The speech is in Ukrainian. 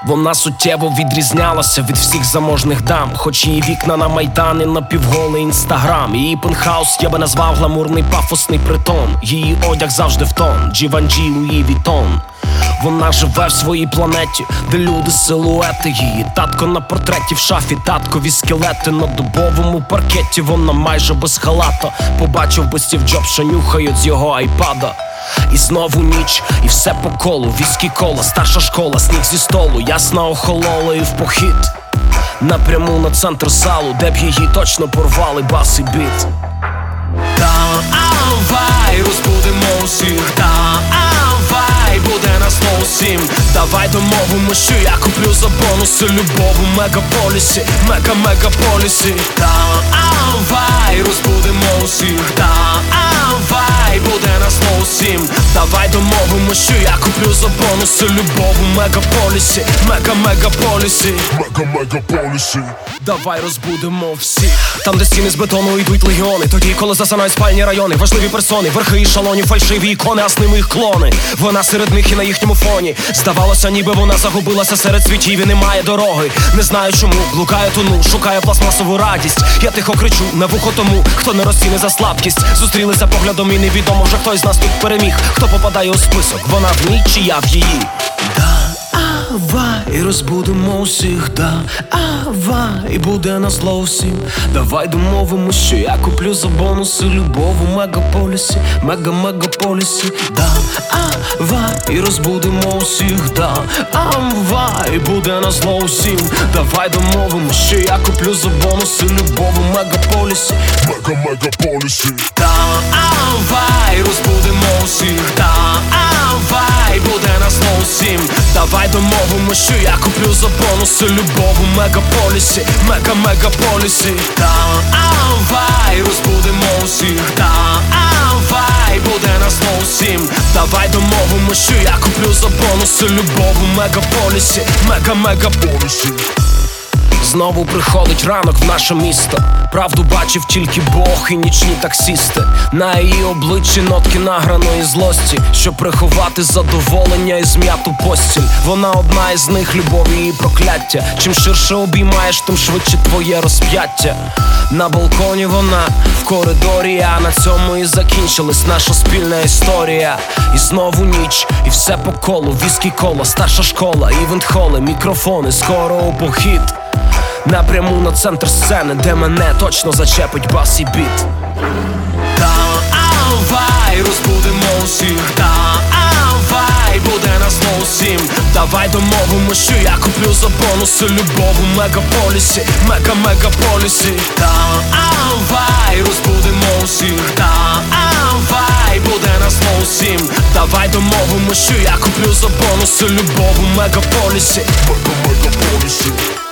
Вона суттєво відрізнялася від всіх заможних дам, хоч її вікна на Майдані, напівголий інстаграм. Її пентхаус я би назвав гламурний пафосний притон. Її одяг завжди в тон, Givenchy, Louis Vuitton. Вона живе в своїй планеті, де люди силуети. Її татко на портреті в шафі, таткові скелети на дубовому паркеті. Вона майже без халата, побачив би Стів Джобс, що нюхають з його айпада. І знову ніч, і все по колу, віскі кола, старша школа, сніг зі столу, ясна охолола і в похід напряму на центр залу, де б її точно порвали бас і біт. Давай розбудемо усіх, давай, буде нас на усім. Давай домовимо, що я куплю за бонуси любов у мегаполісі, мегаполісі. Давай розбудемо усіх, давай, буде нас на усім. Давай домовимо, що я куплю за бонуси любов у мегаполісі, мегаполісі. Давай розбудемо всіх. Там, де стіни з бетону йдуть легіони, тоді, коли засинають спальні райони, важливі персони, верхи і шалоні, фальшиві ікони, а з ними їх клони. Вона серед них і на їхньому фоні. Здавалося, ніби вона загубилася серед світів і немає дороги. Не знаю чому, блукає, тону, шукає пластмасову радість. Я тихо кричу на вухо тому, хто не розцінить за слабкість. Зустрілися поглядом і невідомо вже хтось з нас тут переміг. Хто попадає у список, вона в ній чи я в її. Давай розбудемо усіх, давай, буде на зло всім. Давай домовимо, що я куплю за бонуси любов у мегаполісі, мегаполісі. Давай розбудемо усіх, давай, буде на зло всім. Давай домовимо, що я куплю за бонуси любов у мегаполісі, мегаполісі. Давай розбудемо усіх, давай, буде на зло всім. Давай домовимо, що я куплю за бонуси любов у мегаполісі, мегаполісі. Давай розбудемо усіх, давай, буде нас на усім. Давай домовимо, що я куплю за бонуси любов у мегаполісі, мегаполісі. Знову приходить ранок в наше місто. Правду бачив тільки Бог і нічні таксісти. На її обличчі нотки награної злості, щоб приховати задоволення і зм'яту постіль. Вона одна із них, любов і її прокляття. Чим ширше обіймаєш, тим швидше твоє розп'яття. На балконі вона, в коридорі, а на цьому і закінчилась наша спільна історія. І знову ніч, і все по колу, віскі кола, старша школа, івент-холи, мікрофони, скоро у похід напряму на центр сцени, де мене точно зачепить бас і біт. Давай розбудемо усіх, давай, буде нас на усім. Давай домовимо, що я куплю за бонуси любов у мегаполісі, мегаполісі. Давай розбудемо усіх, давай, буде нас на усім. Давай домовимо, що я куплю за бонуси любов у мегаполісі, мегаполісі.